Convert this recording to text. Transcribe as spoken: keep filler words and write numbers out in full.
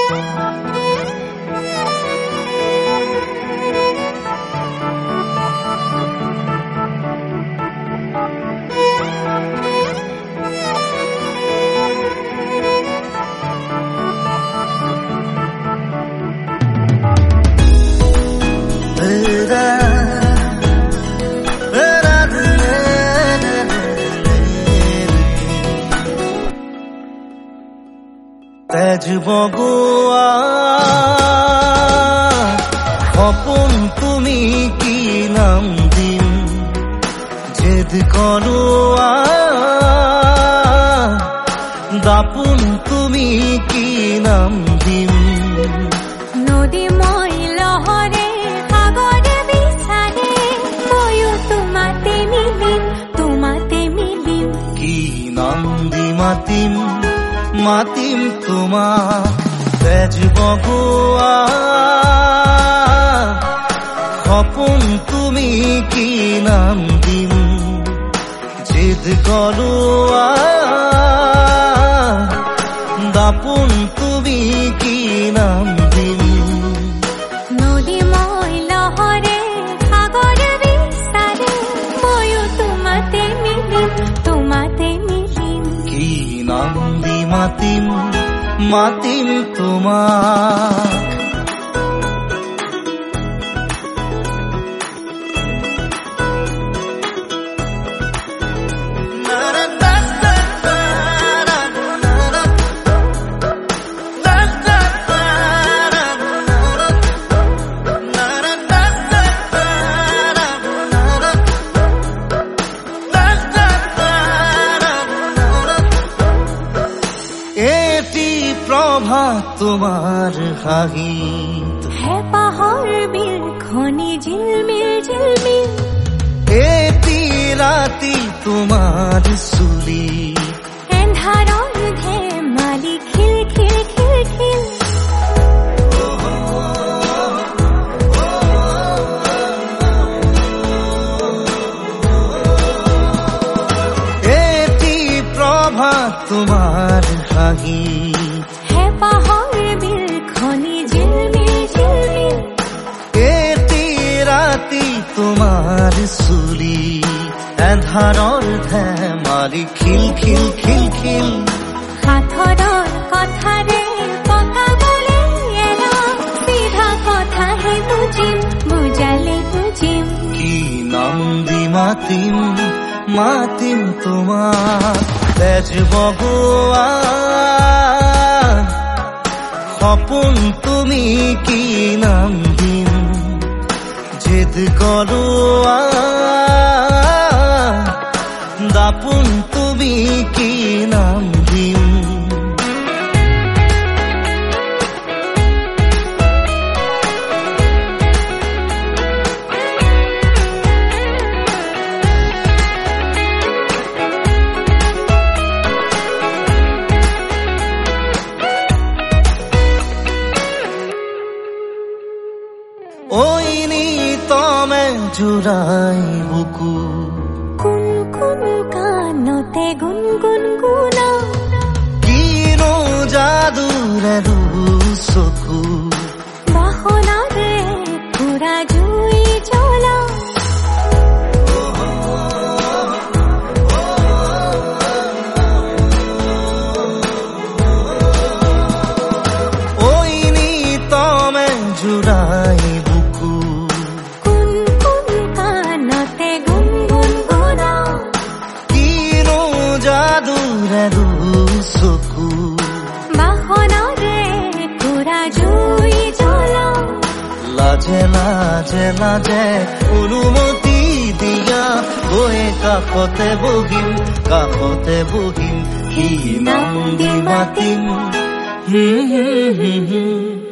তেজ বগোৱা সপোন তুমি কি নাম দিম জেদ কৰোৱা দাপোন তুমি কি নাম দিম নদী মই লহৰে সাগৰে বিচাৰে ময়ো তোমাতে মিলিম তোমাতে মিলিম কি নাম দি মাতিম মাতিম তোমাক তেজ বগোৱা সপোন তুমি কি নাম দিম জেদ কৰোৱা দাপোন তুমি কি নাম দিম নদী মই লহৰে সাগৰে বিচাৰে ময়ো তোমাতে মিলিম তোমাতে মিলিম কি নাম দি মাতিম মাতিম তোমাক তোমার হাঁহিত হেঁপাহৰ বিল খনি ঝিলমিল ঝিলমিল এটি ৰাতি তোমাৰ চুলি এন্ধাৰৰ ধেমালি খিল খিল খিল খিল এটি প্ৰভাত তোমাৰ হাঁহিত হেঁপাহৰ বিল খনি ঝিলমিল ঝিলমিল এটি ৰাতি তোমাৰ চুলি এন্ধাৰৰ ধেমালি খিল খিল খিল খিল সাঁথৰৰ কথাৰে পকাবলে এৰা চিধা কথাহে বুজিম বুজালে বুজিম কি নাম দি মাতিম মাতিম তোমাক তেজ বগোৱা সপোন তুমি কি নাম দিম জেদ কৰোৱা দাপোন তুমি কি নাম দিম ওইনি তমে জুৰাই বুকু কোন কোন কানতে গুণ গুণ গুণ কিনো যাদুৰে চকু বাহনাৰে পুৰা জুই জ্বলা ওইনি তমে জুৰাই চকু বাহনাৰে পুৰা জুই জ্বলা লাজে লাজে লাজে অনুমতি দিয়া গৈ কাষতে বহিম কাষতে বহিম কি নাম দি মাতিম